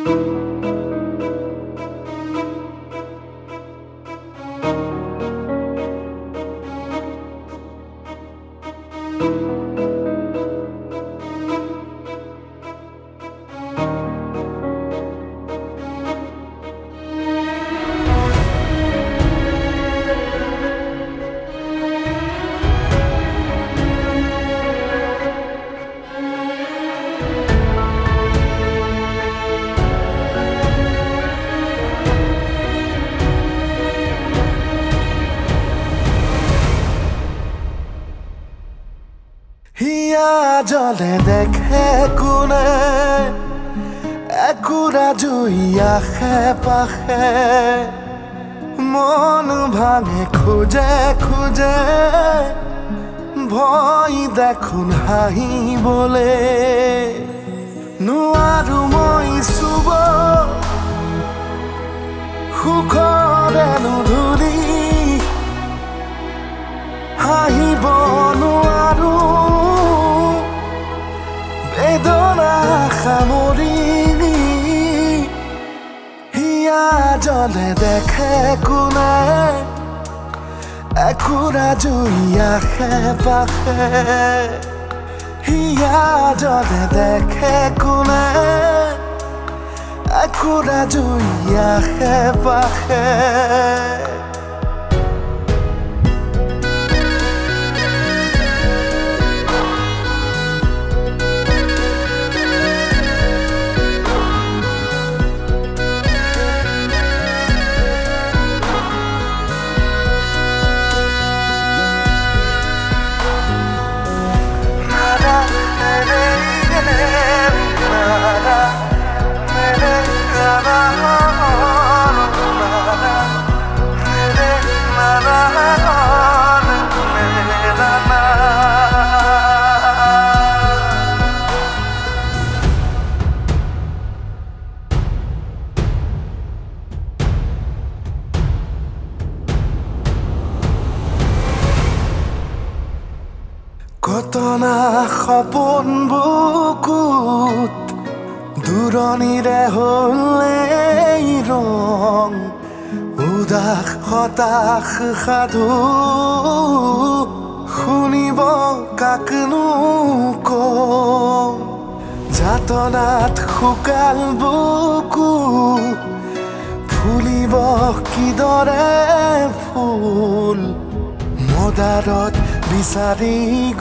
হিয়া জলে দেখে কোনে একুৰা জুই আশে পাশে মন ভাঙে খোজে খোজে ভয় দেখোন হাঁহিবলে নোৱাৰো মই চুব সুখৰে নুধুলি হাঁহিব নোৱাৰো বেদনা সামৰি হিয়া জলে দেখে কোনে একুৰা জুই আশে পাশে হিয়া জলে দেখে কোনে একুৰা জুই আশে পাশে কতনা সপোন বুকুত দূৰণিৰে হ'লে ৰং উদাস হতাশ সাধু শুনিব কাকনো কওঁ যাতনাত শুকাল বুকু ফুলিব কিদৰে ফুল মদাৰত বিচাৰি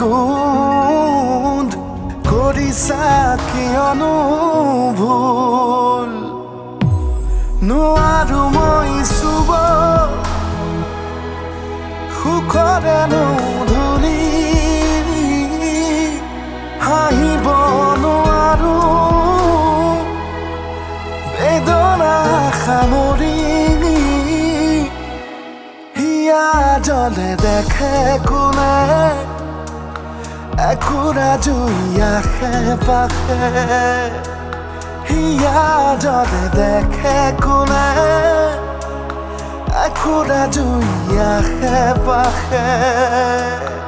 গোন্ধ কৰিছা কিয়নো ভুল নোৱাৰো মই চুব সুখৰে নুধুলি হাঁহিব নোৱাৰো বেদনা সামৰি হিয়া জলে দেখে কোনে একুৰা জুই আশে পাশে হিয়া জলে দেখে কোনে একুৰা জুই আশে পাশে